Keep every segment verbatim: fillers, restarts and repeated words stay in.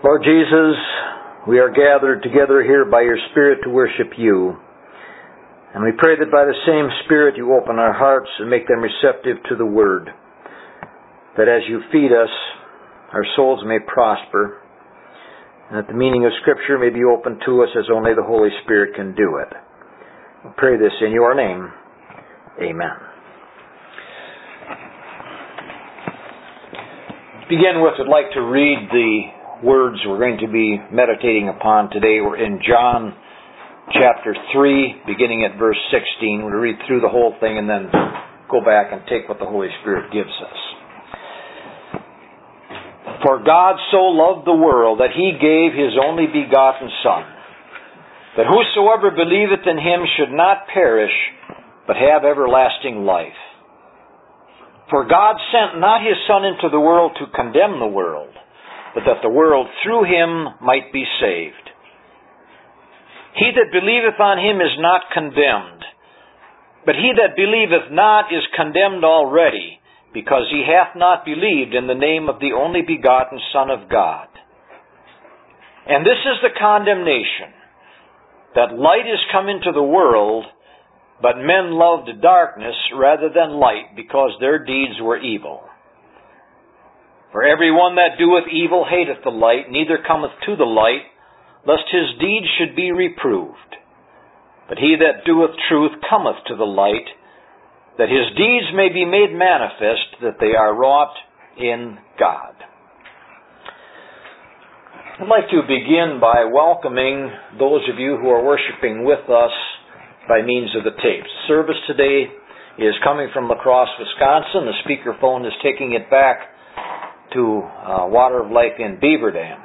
Lord Jesus, we are gathered together here by your Spirit to worship you. And we pray that by the same Spirit you open our hearts and make them receptive to the Word. That as you feed us, our souls may prosper, and that the meaning of Scripture may be opened to us as only the Holy Spirit can do it. We pray this in your name. Amen. To begin with, I'd like to read the words we're going to be meditating upon today. We're in John chapter three, beginning at verse sixteen. We'll read through the whole thing and then go back and take what the Holy Spirit gives us. For God so loved the world that He gave His only begotten Son, that whosoever believeth in Him should not perish, but have everlasting life. For God sent not His Son into the world to condemn the world, but that the world through Him might be saved. He that believeth on Him is not condemned, but he that believeth not is condemned already, because he hath not believed in the name of the only begotten Son of God. And this is the condemnation, that light is come into the world, but men loved darkness rather than light, because their deeds were evil. For every one that doeth evil hateth the light, neither cometh to the light, lest his deeds should be reproved. But he that doeth truth cometh to the light, that his deeds may be made manifest, that they are wrought in God. I'd like to begin by welcoming those of you who are worshiping with us by means of the tapes. Service today is coming from La Crosse, Wisconsin. The speakerphone is taking it back to uh, Water of Life in Beaver Dam.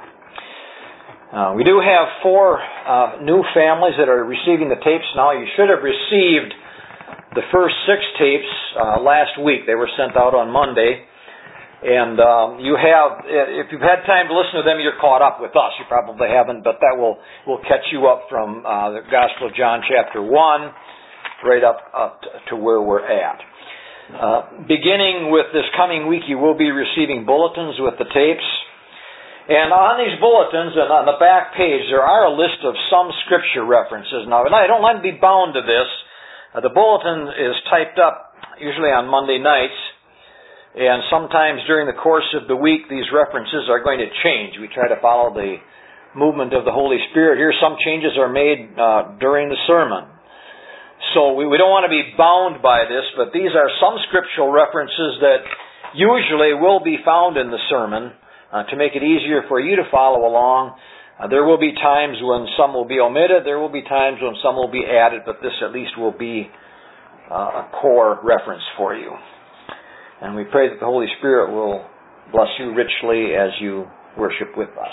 Uh, we do have four uh, new families that are receiving the tapes now. You should have received the first six tapes uh, last week. They were sent out on Monday. And um, you have, if you've had time to listen to them, you're caught up with us. You probably haven't, but that will, will catch you up from uh, the Gospel of John chapter one right up, up to where we're at. Uh, beginning with this coming week, you will be receiving bulletins with the tapes. And on these bulletins and on the back page, there are a list of some scripture references. Now, I don't like to be bound to this. Uh, the bulletin is typed up usually on Monday nights, and sometimes during the course of the week, these references are going to change. We try to follow the movement of the Holy Spirit. Here, some changes are made uh, during the sermon. So we, we don't want to be bound by this, but these are some scriptural references that usually will be found in the sermon uh, to make it easier for you to follow along. Uh, there will be times when some will be omitted. There will be times when some will be added, but this at least will be uh, a core reference for you. And we pray that the Holy Spirit will bless you richly as you worship with us.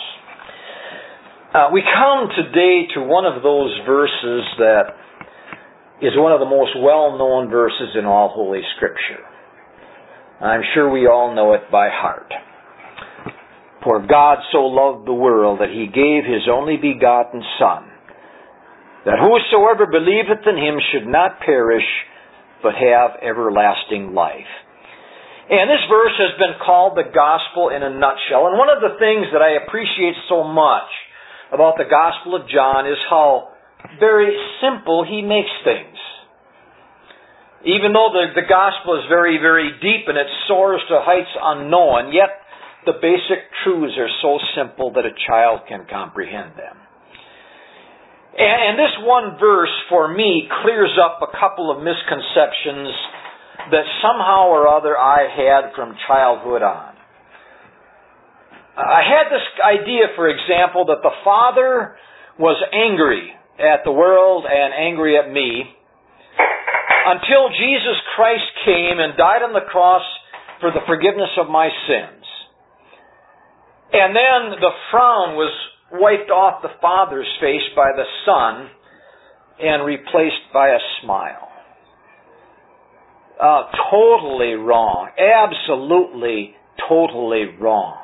Uh, we come today to one of those verses that is one of the most well-known verses in all Holy Scripture. I'm sure we all know it by heart. For God so loved the world that He gave His only begotten Son, that whosoever believeth in Him should not perish, but have everlasting life. And this verse has been called the gospel in a nutshell. And one of the things that I appreciate so much about the Gospel of John is how very simple he makes things. Even though the, the gospel is very, very deep and it soars to heights unknown, yet the basic truths are so simple that a child can comprehend them. And, and this one verse, for me, clears up a couple of misconceptions that somehow or other I had from childhood on. I had this idea, for example, that the Father was angry at the world and angry at me until Jesus Christ came and died on the cross for the forgiveness of my sins. And then the frown was wiped off the Father's face by the Son and replaced by a smile. Uh, totally wrong. Absolutely, totally wrong.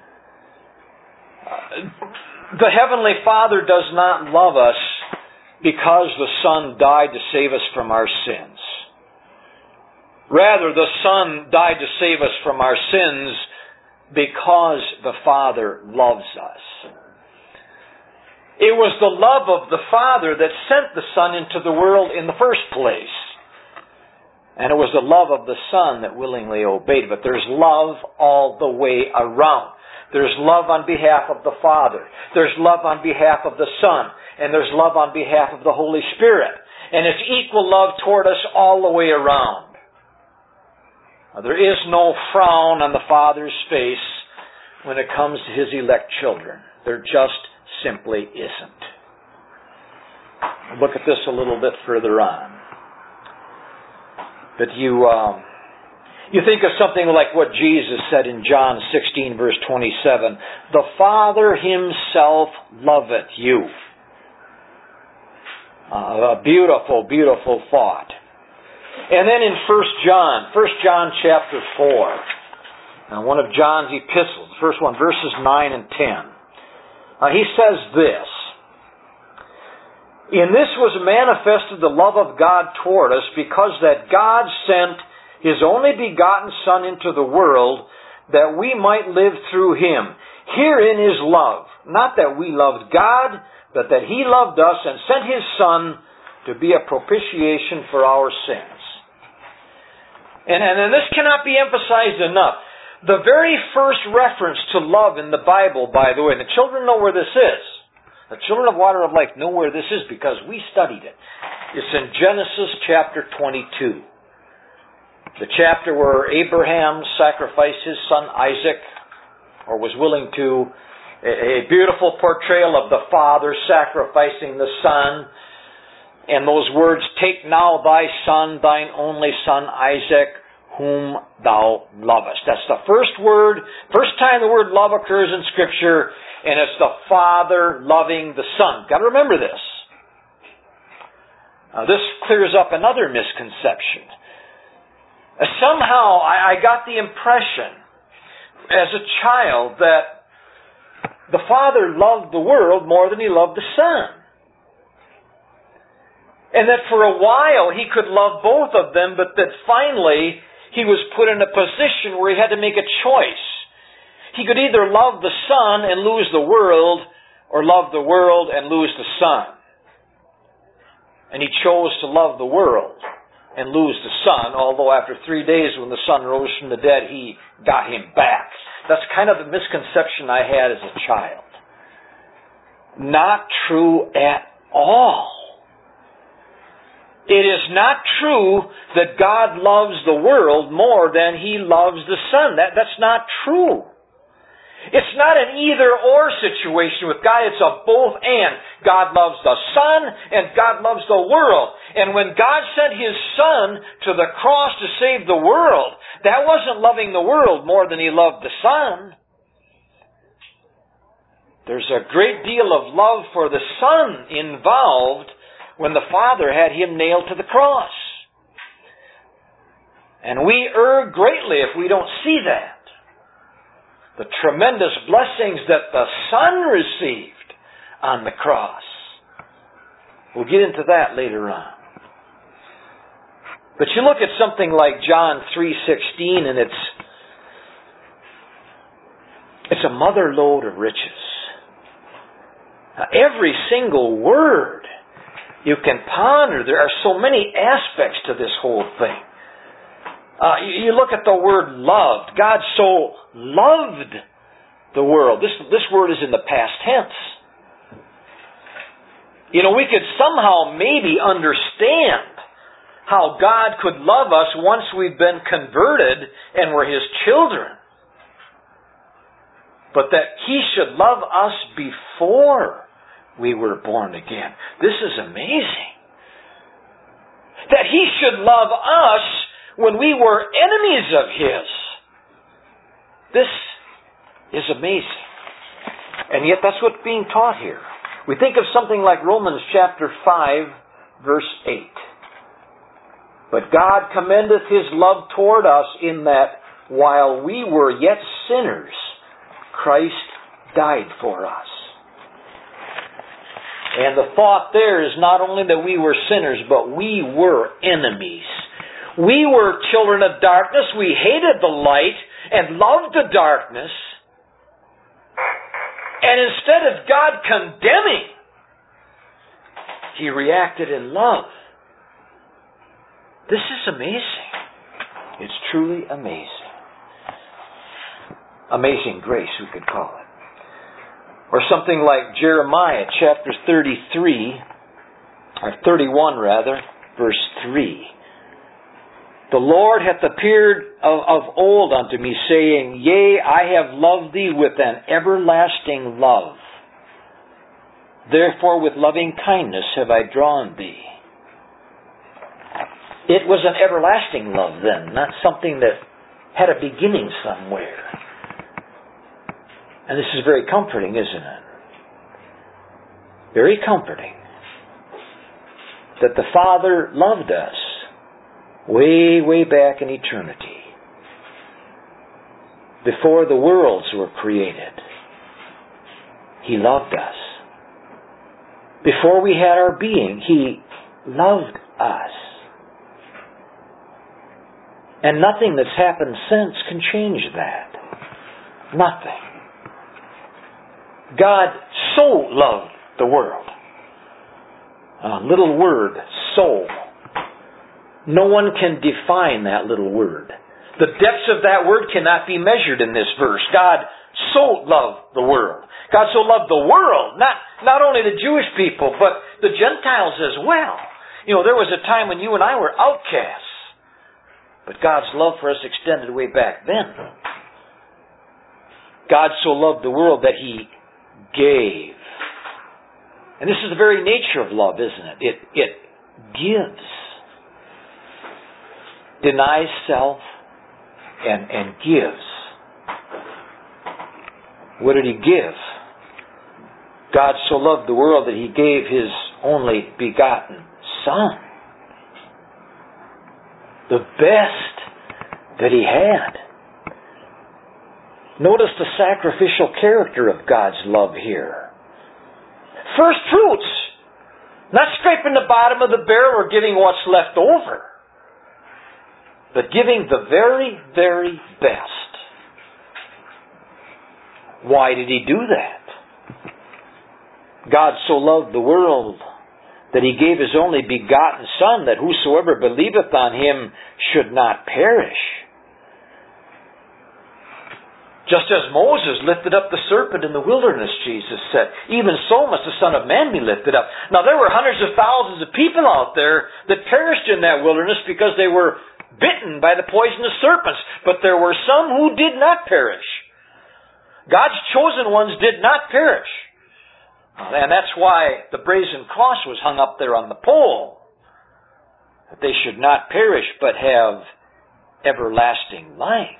Uh, the Heavenly Father does not love us because the Son died to save us from our sins. Rather, the Son died to save us from our sins because the Father loves us. It was the love of the Father that sent the Son into the world in the first place. And it was the love of the Son that willingly obeyed. But there's love all the way around. There's love on behalf of the Father. There's love on behalf of the Son. And there's love on behalf of the Holy Spirit. And it's equal love toward us all the way around. Now, there is no frown on the Father's face when it comes to His elect children. There just simply isn't. Look at this a little bit further on. But you, um, you think of something like what Jesus said in John sixteen, verse twenty-seven. The Father Himself loveth you. Uh, a beautiful, beautiful thought. And then in First John, First John chapter four, uh, one of John's epistles, the first one, verses nine and ten. Uh, he says this, In this was manifested the love of God toward us, because that God sent His only begotten Son into the world, that we might live through Him. Herein is love, not that we loved God, but that He loved us and sent His Son to be a propitiation for our sins. And, and, and this cannot be emphasized enough. The very first reference to love in the Bible, by the way, and the children know where this is. The children of Water of Life know where this is because we studied it. It's in Genesis chapter twenty-two. The chapter where Abraham sacrificed his son Isaac, or was willing to, a beautiful portrayal of the father sacrificing the son. And those words, take now thy son, thine only son Isaac, whom thou lovest. That's the first word, first time the word love occurs in Scripture, and it's the Father loving the Son. Got to remember this. Now, this clears up another misconception. Uh, somehow, I, I got the impression as a child that the Father loved the world more than He loved the Son. And that for a while He could love both of them, but that finally He was put in a position where He had to make a choice. He could either love the Son and lose the world, or love the world and lose the Son. And He chose to love the world and lose the Son, although after three days when the Son rose from the dead, He got Him back. That's kind of the misconception I had as a child. Not true at all. It is not true that God loves the world more than He loves the Son. That, that's not true. It's not an either-or situation with God. It's a both and. God loves the Son and God loves the world. And when God sent His Son to the cross to save the world, that wasn't loving the world more than He loved the Son. There's a great deal of love for the Son involved when the Father had Him nailed to the cross. And we err greatly if we don't see that. The tremendous blessings that the Son received on the cross. We'll get into that later on. But you look at something like John three sixteen, and it's it's a mother lode of riches. Now, every single word you can ponder. There are so many aspects to this whole thing. Uh, you, you look at the word loved. God so loved the world. This, this word is in the past tense. You know, we could somehow maybe understand how God could love us once we've been converted and we're His children. But that He should love us before we were born again. This is amazing. That He should love us when we were enemies of His. This is amazing. And yet that's what's being taught here. We think of something like Romans chapter five, verse eight. But God commendeth His love toward us in that while we were yet sinners, Christ died for us. And the thought there is not only that we were sinners, but we were enemies. We were children of darkness. We hated the light. and loved the darkness. And instead of God condemning, He reacted in love. This is amazing. It's truly amazing. Amazing grace, we could call it. Or something like Jeremiah chapter thirty-three, or thirty-one rather, verse three. The Lord hath appeared of, of old unto me, saying, Yea, I have loved thee with an everlasting love. Therefore with loving kindness have I drawn thee. It was an everlasting love then, not something that had a beginning somewhere. And this is very comforting, isn't it? Very comforting. That the Father loved us way, way back in eternity. Before the worlds were created, He loved us. Before we had our being, He loved us. And nothing that's happened since can change that. Nothing. God so loved the world. A little word, so. No one can define that little word. The depths of that word cannot be measured in this verse. God so loved the world. God so loved the world, not, not only the Jewish people, but the Gentiles as well. You know, there was a time when you and I were outcasts. But God's love for us extended way back then. God so loved the world that He gave. And this is the very nature of love, isn't it? It, it gives. Denies self and, and gives. What did He give? God so loved the world that He gave His only begotten Son. The best that He had. Notice the sacrificial character of God's love here. First fruits. Not scraping the bottom of the barrel or giving what's left over. But giving the very, very best. Why did He do that? God so loved the world that He gave His only begotten Son, that whosoever believeth on Him should not perish. Just as Moses lifted up the serpent in the wilderness, Jesus said, even so must the Son of Man be lifted up. Now there were hundreds of thousands of people out there that perished in that wilderness because they were bitten by the poisonous serpents. But there were some who did not perish. God's chosen ones did not perish. And that's why the brazen cross was hung up there on the pole. That they should not perish but have everlasting life.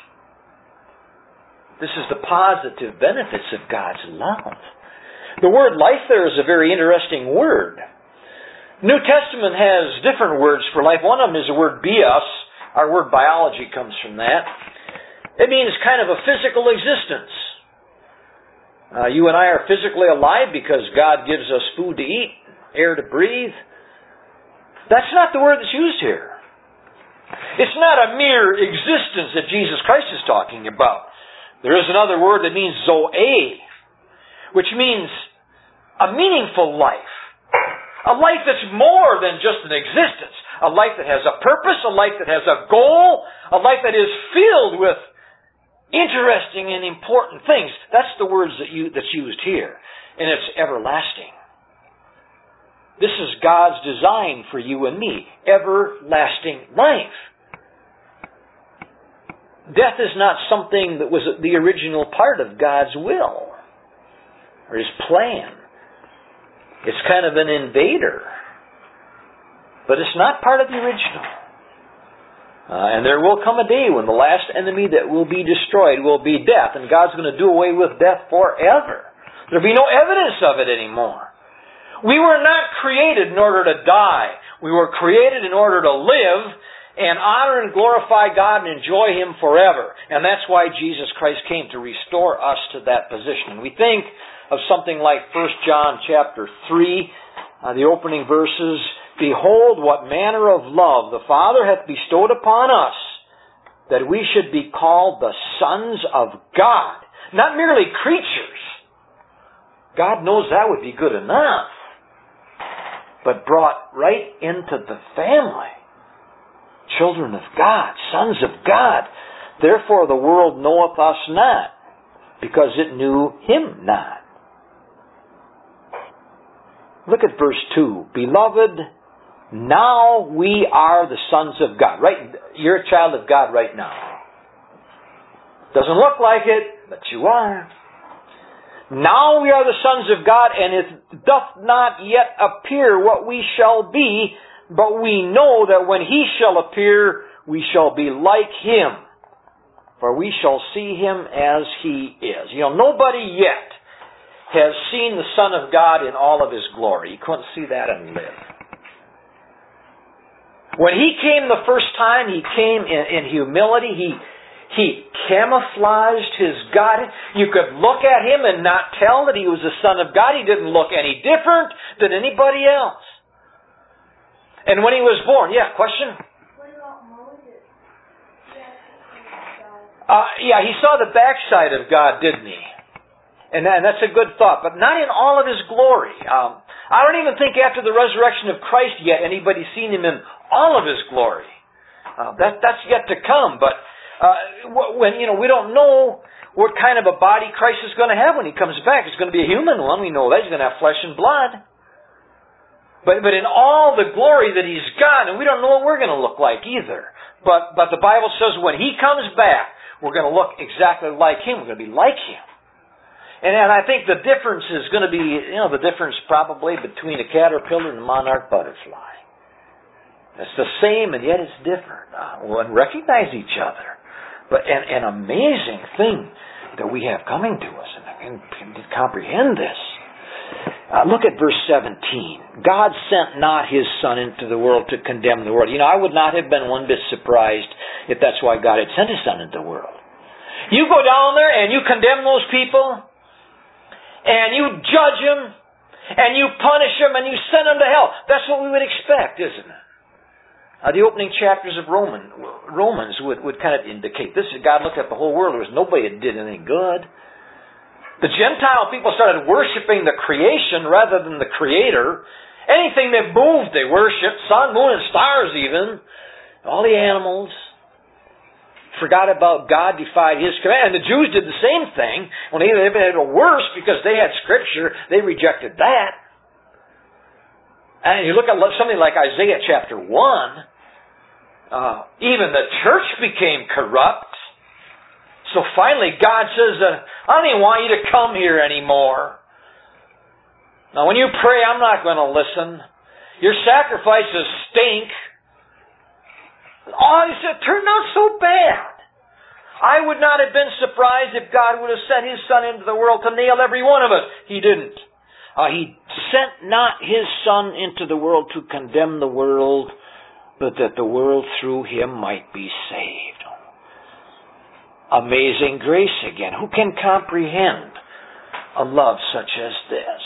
This is the positive benefits of God's love. The word life there is a very interesting word. New Testament has different words for life. One of them is the word bios. Our word biology comes from that. It means kind of a physical existence. Uh, you and I are physically alive because God gives us food to eat, air to breathe. That's not the word that's used here. It's not a mere existence that Jesus Christ is talking about. There is another word that means zoe, which means a meaningful life. A life that's more than just an existence. A life that has a purpose, a life that has a goal, a life that is filled with interesting and important things. That's the words that you, that's used here. And it's everlasting. This is God's design for you and me. Everlasting life. Death is not something that was the original part of God's will or His plan. It's kind of an invader. But it's not part of the original. Uh, and there will come a day when the last enemy that will be destroyed will be death. And God's going to do away with death forever. There will be no evidence of it anymore. We were not created in order to die. We were created in order to live and honor and glorify God and enjoy Him forever. And that's why Jesus Christ came, to restore us to that position. And we think of something like First John chapter three, uh, the opening verses. Behold, what manner of love the Father hath bestowed upon us, that we should be called the sons of God, not merely creatures. God knows that would be good enough. But brought right into the family. Children of God, sons of God. Therefore the world knoweth us not, because it knew Him not. Look at verse two. Beloved, now we are the sons of God. Right? You're a child of God right now. Doesn't look like it, but you are. Now we are the sons of God, and it doth not yet appear what we shall be, but we know that when He shall appear, we shall be like Him, for we shall see Him as He is. You know, nobody yet has seen the Son of God in all of His glory. You couldn't see that and live. When He came the first time, He came in, in humility. He He camouflaged His God. You could look at Him and not tell that He was the Son of God. He didn't look any different than anybody else. And when He was born, yeah, question? What about Moses? Uh, yeah, he saw the backside of God, didn't he? And, that, and that's a good thought, but not in all of His glory. Um, I don't even think after the resurrection of Christ yet anybody's seen Him in all of His glory. Uh, that that's yet to come, but Uh, when, you know, we don't know what kind of a body Christ is going to have when He comes back. It's going to be a human one. We know that. He's going to have flesh and blood. But, but in all the glory that He's got, and we don't know what we're going to look like either. But, but the Bible says when He comes back, we're going to look exactly like Him. We're going to be like Him. And, and I think the difference is going to be, you know, the difference probably between a caterpillar and a monarch butterfly. It's the same and yet it's different. Uh, we'll recognize each other. But an, an amazing thing that we have coming to us, and I can, can comprehend this. Uh, look at verse seventeen. God sent not His Son into the world to condemn the world. You know, I would not have been one bit surprised if that's why God had sent His Son into the world. You go down there and you condemn those people, and you judge them, and you punish them, and you send them to hell. That's what we would expect, isn't it? Uh, the opening chapters of Roman, Romans would, would kind of indicate this. God looked at the whole world. There was nobody that did anything good. The Gentile people started worshiping the creation rather than the Creator. Anything that moved, they worshipped. Sun, moon, and stars even. All the animals. Forgot about God, defied His command. And the Jews did the same thing. When they even had it worse because they had Scripture, they rejected that. And you look at something like Isaiah chapter one, uh, even the church became corrupt. So finally God says, uh, I don't even want you to come here anymore. Now when you pray, I'm not going to listen. Your sacrifices stink. Oh, he said, it turned out so bad. I would not have been surprised if God would have sent His Son into the world to nail every one of us. He didn't. Uh, he sent not His Son into the world to condemn the world, but that the world through Him might be saved. Amazing grace again. Who can comprehend a love such as this?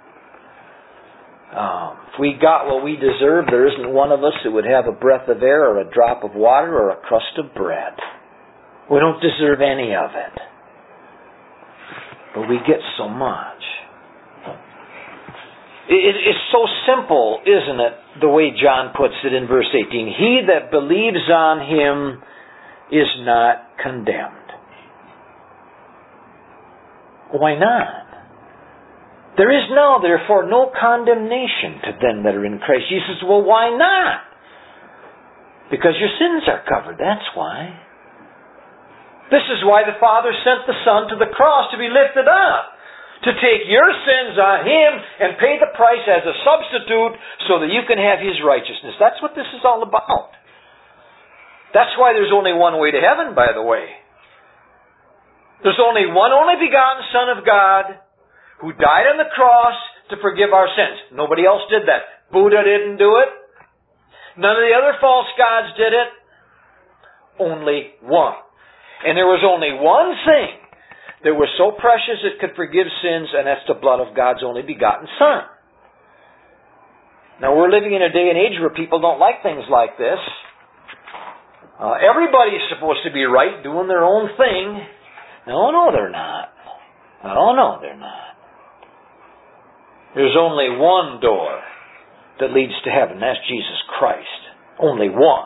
Um, if we got what we deserve, there isn't one of us that would have a breath of air or a drop of water or a crust of bread. We don't deserve any of it. But we get so much. It's so simple, isn't it, the way John puts it in verse eighteen. He that believes on Him is not condemned. Why not? There is now, therefore, no condemnation to them that are in Christ Jesus. Well, why not? Because your sins are covered, that's why. This is why the Father sent the Son to the cross to be lifted up. To take your sins on Him and pay the price as a substitute so that you can have His righteousness. That's what this is all about. That's why there's only one way to heaven, by the way. There's only one only begotten Son of God who died on the cross to forgive our sins. Nobody else did that. Buddha didn't do it. None of the other false gods did it. Only one. And there was only one thing that was so precious it could forgive sins, and that's the blood of God's only begotten Son. Now we're living in a day and age where people don't like things like this. Uh, everybody's supposed to be right, doing their own thing. No, no, they're not. Oh, no, they're not. There's only one door that leads to heaven. That's Jesus Christ. Only one.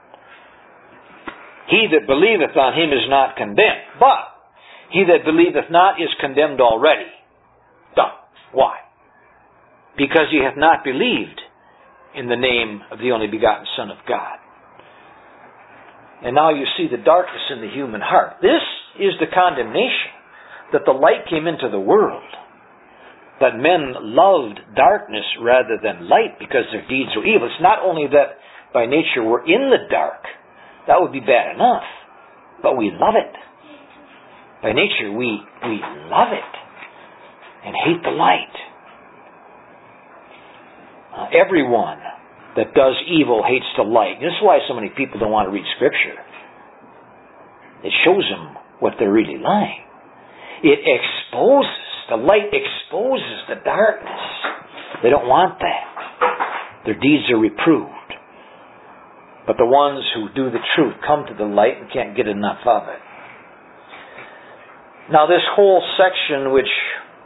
He that believeth on him is not condemned, but he that believeth not is condemned already. Done. Why? Because he hath not believed in the name of the only begotten Son of God. And now you see the darkness in the human heart. This is the condemnation, that the light came into the world, that men loved darkness rather than light because their deeds were evil. It's not only that by nature we're in the dark. That would be bad enough. But we love it. By nature we, we love it and hate the light. Uh, everyone that does evil hates the light. This is why so many people don't want to read Scripture. It shows them what they're really lying. It exposes, the light exposes the darkness. They don't want that. Their deeds are reproved. But the ones who do the truth come to the light and can't get enough of it. Now this whole section, which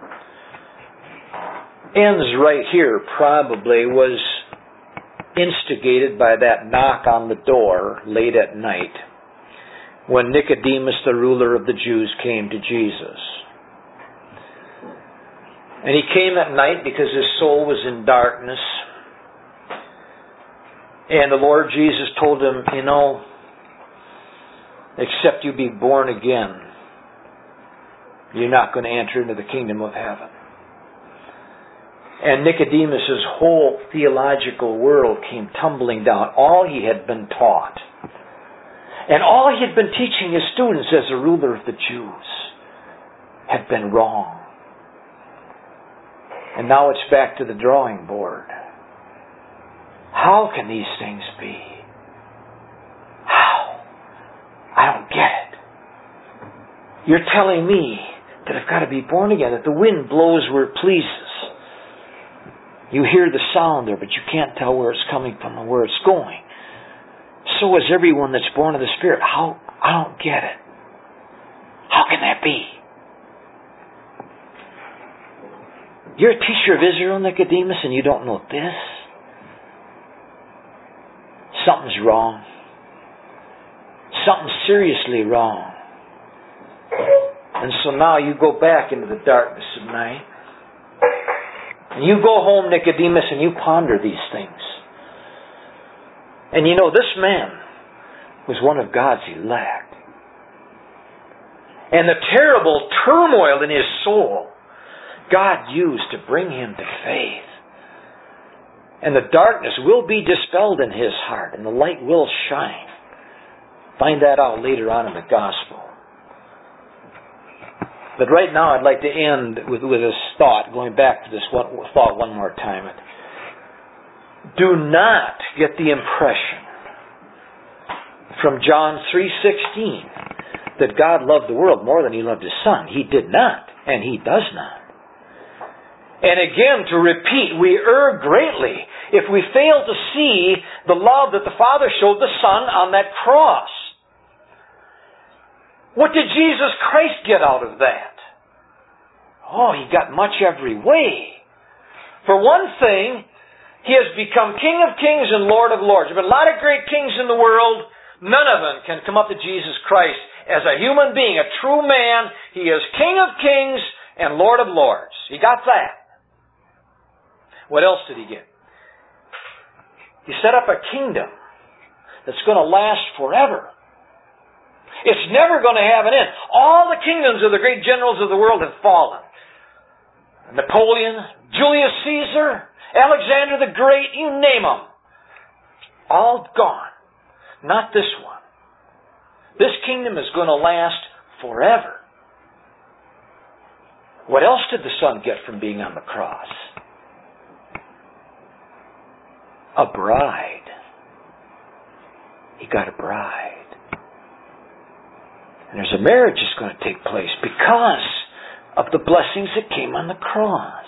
ends right here, probably was instigated by that knock on the door late at night when Nicodemus, the ruler of the Jews, came to Jesus. And he came at night because his soul was in darkness. And the Lord Jesus told him, you know, except you be born again, you're not going to enter into the kingdom of heaven. And Nicodemus' whole theological world came tumbling down. All he had been taught, and all he had been teaching his students as a ruler of the Jews, had been wrong. And now it's back to the drawing board. How can these things be? How? I don't get it. You're telling me that I've got to be born again, that the wind blows where it pleases. You hear the sound there, but you can't tell where it's coming from and where it's going. So is everyone that's born of the Spirit. How? I don't get it. How can that be? You're a teacher of Israel, Nicodemus, and you don't know this? Something's wrong. Something's seriously wrong. And so now you go back into the darkness of night. And you go home, Nicodemus, and you ponder these things. And you know, this man was one of God's elect. And the terrible turmoil in his soul, God used to bring him to faith. And the darkness will be dispelled in his heart, and the light will shine. Find that out later on in the gospel. But right now I'd like to end with, with this thought, going back to this one, thought one more time. Do not get the impression from John three sixteen that God loved the world more than He loved His Son. He did not, and He does not. And again, to repeat, we err greatly if we fail to see the love that the Father showed the Son on that cross. What did Jesus Christ get out of that? Oh, He got much every way. For one thing, He has become King of Kings and Lord of Lords. There have been a lot of great kings in the world. None of them can come up to Jesus Christ as a human being, a true man. He is King of Kings and Lord of Lords. He got that. What else did He get? He set up a kingdom that's going to last forever. It's never going to have an end. All the kingdoms of the great generals of the world have fallen. Napoleon, Julius Caesar, Alexander the Great, you name them. All gone. Not this one. This kingdom is going to last forever. What else did the Son get from being on the cross? A bride. He got a bride. And there's a marriage that's going to take place because of the blessings that came on the cross.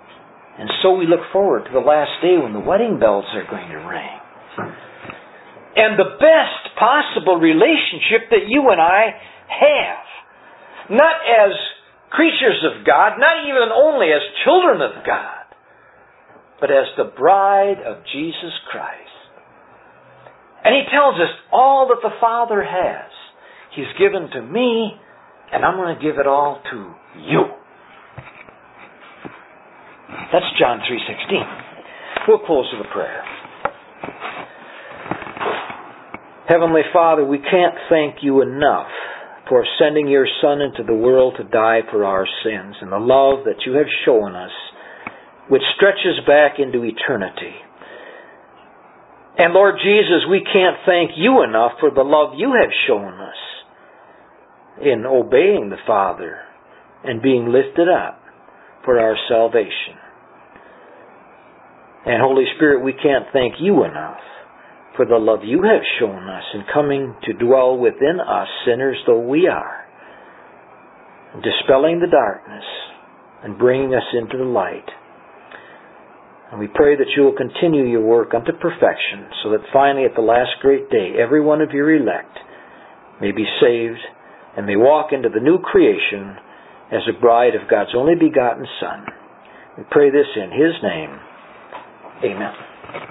And so we look forward to the last day when the wedding bells are going to ring. and the best possible relationship that you and I have. Not as creatures of God, not even only as children of God, but as the bride of Jesus Christ. And He tells us all that the Father has, He's given to me, and I'm going to give it all to you. That's John three sixteen. We'll close with a prayer. Heavenly Father, we can't thank You enough for sending Your Son into the world to die for our sins, and the love that You have shown us, which stretches back into eternity. And Lord Jesus, we can't thank You enough for the love You have shown us in obeying the Father and being lifted up for our salvation. And Holy Spirit, we can't thank You enough for the love You have shown us in coming to dwell within us, sinners though we are, dispelling the darkness and bringing us into the light. And we pray that You will continue Your work unto perfection, so that finally at the last great day, every one of Your elect may be saved and may walk into the new creation as a bride of God's only begotten Son. We pray this in His name. Amen.